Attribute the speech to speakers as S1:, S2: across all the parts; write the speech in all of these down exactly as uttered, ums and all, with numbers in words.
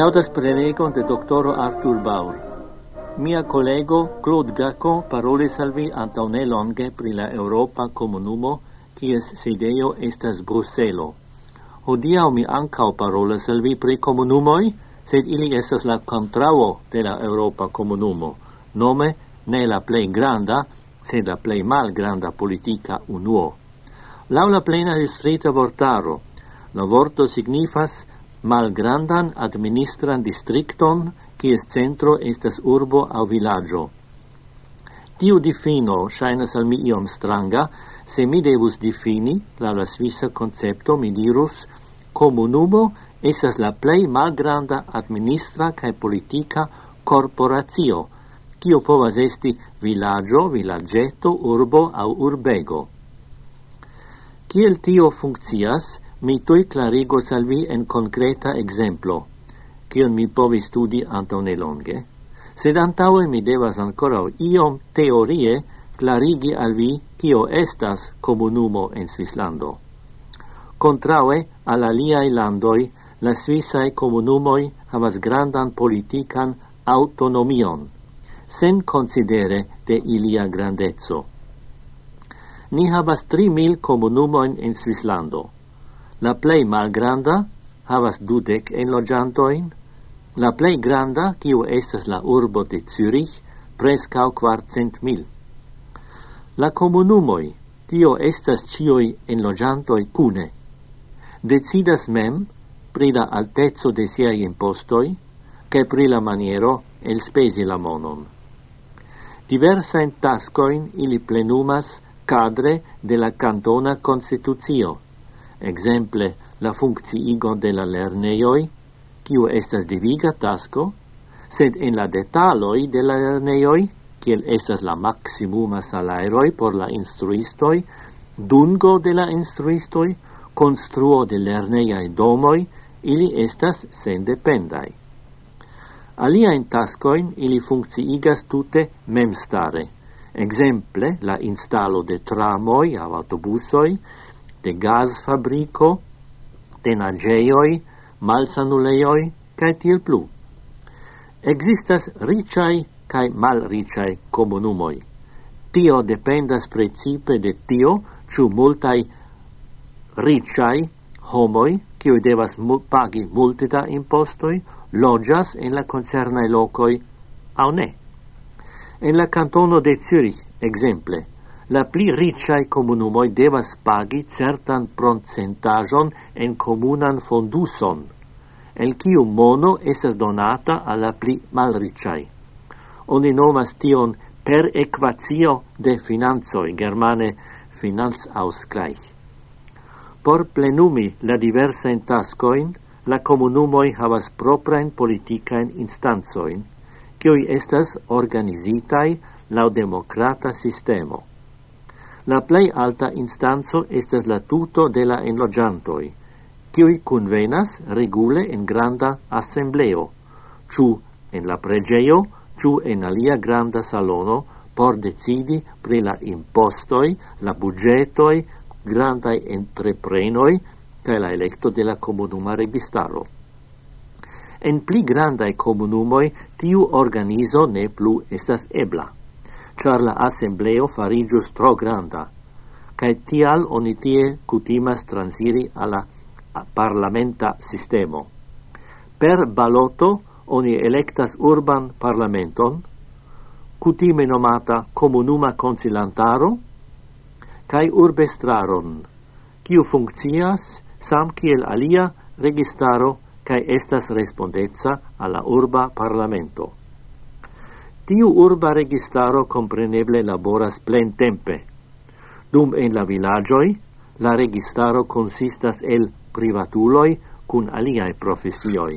S1: aŭdas prelegon de doktoro Arthur Baur. Mia kolego Claude Gacon parolis al vi antaŭ nelonge pri la Eŭropa Komunumo, kies sidejo estas Bruselo. Hodiaŭ mi ankaŭ parolas al vi pri komunumoj, sed ili estas la kontraŭo de la Eŭropa Komunumo, nome ne la plej granda, sed la plej malgranda politika unuo. Laŭ la plena ilustrita vortaro, la vorto signifas malgrandan administran distrikton, kies centro estas urbo aŭ vilaĝo. Tiu difino ŝajnas al mi iom stranga, se mi devus difini, laŭ la svisa koncepto mi dirus, komunumo estas la plej malgranda administra kaj politika korporacio, kio povas esti vilaĝo, vilaĝeto, urbo aŭ urbego. Kiel tio funkcias, mi tuj klarigos al vi en konkreta ekzemplo, kion mi povis studi antaŭ nelonge, sed antaŭe mi devas ankoraŭ iom teorie klarigi al vi kio estas komunumo en Svislando. Kontraŭe al aliaj landoj, la svisaj komunumoj havas grandan politikan aŭtonomion, sen konsidere de ilia grandeco. Ni havas tri mil komunumojn en Svislando. La plej malgranda havas dudek enloĝantojn, la plej granda, kiu estas la urbo de Zürich, preskaŭ kvarcent mil. La komunumoj, tio estas ĉiuj enloĝantoj kune, decidas mem pri la alteco de siaj impostoj kaj pri la maniero elspezi la monon. Diversajn taskojn ili plenumas kadre de la kantona konstitucio. Exemple, la funkciigo de la lernejoj, kiu estas deviga tasko, sed en la detaloj de la lernejoj, kiel estas la maksimuma saleroj por la instruistoj, dungo de la instruistoj, konstruo de lernejaj domoj, ili estas sendependaj. Aliajn taskojn ili funkciigas tute memstare. Exemple, la instalo de tramoj aŭ aŭtobusoj, de gasfabriko, de naĝejoj, malsanulejoj kaj tiel plu. Ekzistas riĉaj kaj malriĉaj komunumoj. Tio dependas precipe de tio, ĉu multaj riĉaj homoj, kiuj devas mu- pagi multe da impostoj, loĝas en la koncernaj lokoj aŭ ne. En la kantono de Zürich, exemple, la pli riĉaj komunumoj devas pagi certan procentaĵon en komunan fonduson, el kiu mono estas donata al la pli malriĉaj. Oni nomas tion per ekvacio de financoj, germane Finanzausgleich. Por plenumi la diversajn taskojn, la komunumoj havas proprajn politikajn instancojn, kiuj estas organizitaj laŭ demokrata sistemo. La plej alta instanco estas la tuto de la enloĝantoj, kiuj kunvenas regule en granda asembleo, ĉu en la preĝejo, ĉu en alia granda salono, por decidi pri la impostoj, la buĝetoj, grandaj entreprenoj kaj la elekto de la komunuma registaro. En pli grandaj komunumoj tiu organizo ne plu estas ebla, ĉar la asembleo fariĝus tro granda, kaj tial oni tie kutimas transiri al la parlamenta sistemo. Per baloto oni elektas urban parlamenton, kutime nomata komunuma konsilantaro, kaj urbestraron, kiu funkcias samkiel alia registaro kaj estas respondeca al la urba parlamento. Tiu urba registaro compreneble laboras plentempe. Dum en la vilaĝoj, la registaro consistas el privatuloj kun aliaj profesioj.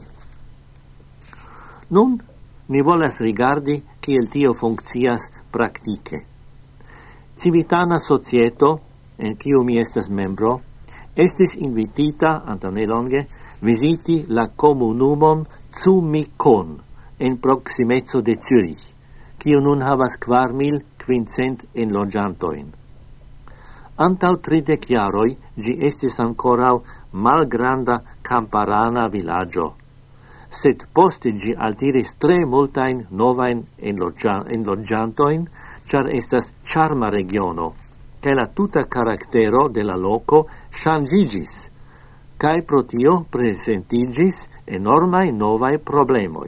S1: Nun, ni volas rigardi kiel tio funkcias praktike. Civitana societo, en kiu mi estas membro, estis invitita antaŭ nelonge viziti la komunumon Zumikon en proksimeco de Zürich, kiu nun havas kvar mil kvincent enloĝantojn. Antaŭ tridek jaroj ĝi estis ankoraŭ malgranda kamparana vilaĝo, sed poste gi altiris tre multain novain enlogiantoin, char estas charma regiono, che la tuta caractero de la loco changigis, cae pro tio presentigis enormai novae problemoi.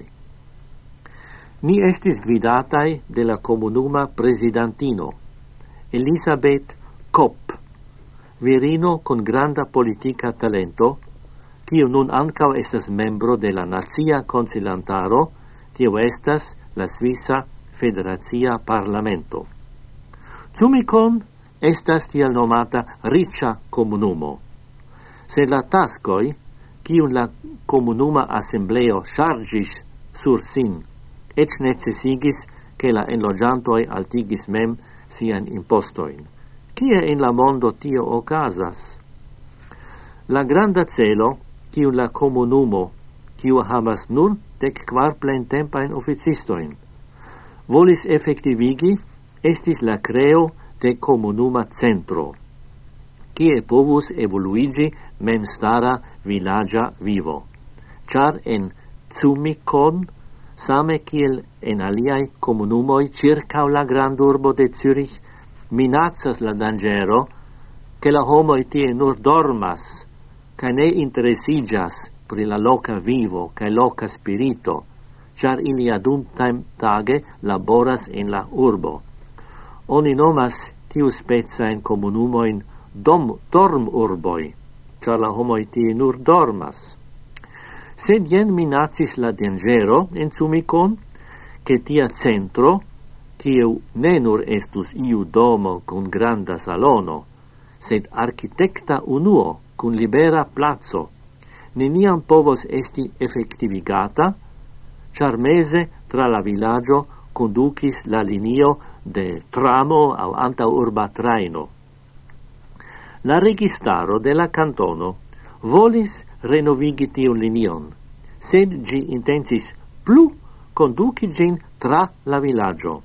S1: Ni estis gvidatai de la comunuma presidentino, Elisabeth Kopp, virino con granda politica talento, kiu nun ancau estas membro de la Nazia Consilantaro, tio estas la Svisa Federazia Parlamento. Zumikon estas tiel nomata riĉa comunumo, sed la taskoi, kiun la comunuma assembleo chargis sur sin, ec necesigis che la enlogiantoi altigis mem sian impostoin. Kie in la mondo tio ocasas? La granda celo, kiu la comunumo, kiu havas nur dec quar plentempain officistoin, volis effectivigi, estis la creo de comunuma centro, kie povus evoluigi memstara villagia vivo. Char en Zumikon, same kiel en aliai comunumoi circa la grandurbo de Zürich, minacas la dangero che la homoi tie nur dormas, ca ne interesigas pri la loca vivo ca loca spirito, char ili aduntam tage laboras in la urbo. Oni nomas tiu spezza in comunumoin dom dorm urboi, char la homoi tie nur dormas. Sed jen minacis la dangero in Zumikon, che tia centro, kiu ne nur estus iu domo con granda salono, sed architecta unuo con libera plazo, neniam povos esti effectivigata, char mese tra la villaggio conducis la linio de tramo au anta urba traino. La registaro de la cantono volis renovigi tiun linion, sed gi intensis plu conduci gin tra la villaggio.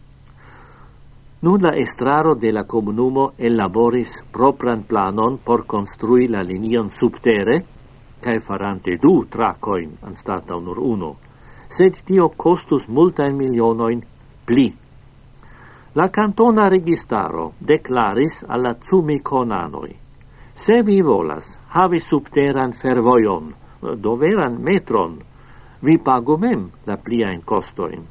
S1: Nun la estraro de la comunumo elaboris propran planon por construi la linion subtere, cae farante du tracoin anstata nur uno, sed tio costus multain milionoin pli. La cantona registaro declaris alla Zumikonanoi: se vi volas havi subteran fervoion, doveran metron, vi pagu mem la pliain costoin.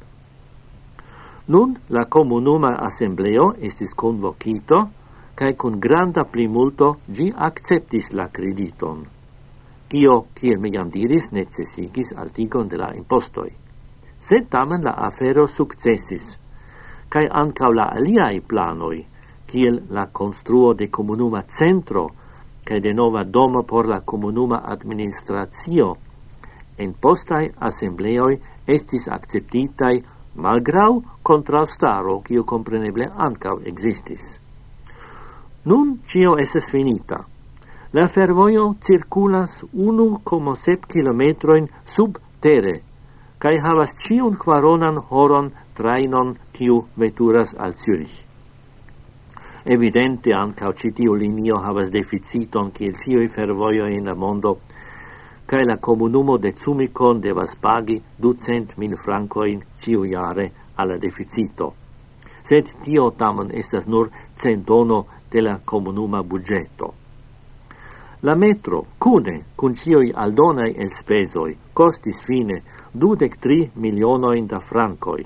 S1: Nun la comunuma assembleo estis convocito, cae con granda plimulto gi acceptis la crediton. Io, kiel mi jam diris, necesigis altigon de la impostoi. Sed tamen la afero successis, cae ancau la aliai planoi, kiel la construo de comunuma centro, cae de nova domo por la comunuma administratio, en postai assembleoi estis acceptitai malgrau contrastaro, cio compreneble ancau existis. Nun cio eses finita. La fervoio circulas unu coma sep kilometroin sub terre, cae havas ciun quaronan horon trainon quiu veturas al Zürich. Evidente ancau citiu linio havas deficiton kiel ciui fervoio in la mondo, cae la comunumo de Zumikon devas pagi ducent mil francoin ciu jare alla deficito. Sed tio tamen estas nur centono de la comunuma budgeto. La metro, cune, cun cioi aldonai el spesoi, costis fine dudec tri milionoin da francoi.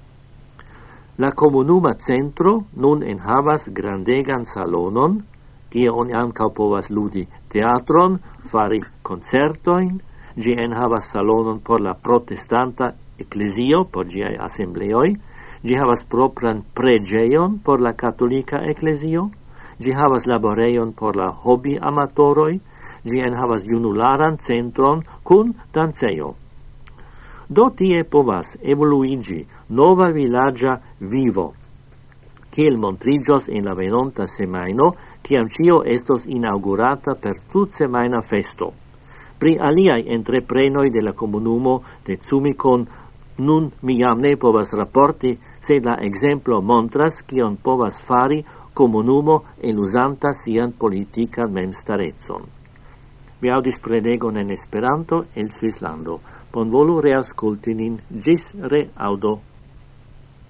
S1: La comunuma centro nun enhavas grandegan salonon, kie oni ancau povas ludi teatron, fari concertoin, gi enhavas salonon por la protestanta ecclesio, por giai assembleoi, gi havas propran pregeion por la catolica ecclesio, gi havas laboreion por la hobby amatoroi, gi enhavas junularan centron cun danceio. Do tie povas evoluigi nova villagia vivo, kiel montrigios in la venonta semaino, ciam cio estos inaugurata per tut semaina festo. Pri aliai entreprenoi de la comunumo de Zumikon nun mi jam ne povas rapporti, sed la exemplo montras cion povas fari comunumo en usanta sian politican memstarezon. Mi audis prelegon en Esperanto el Svislando. Bonvolu reauskulti nin. Gis re audo.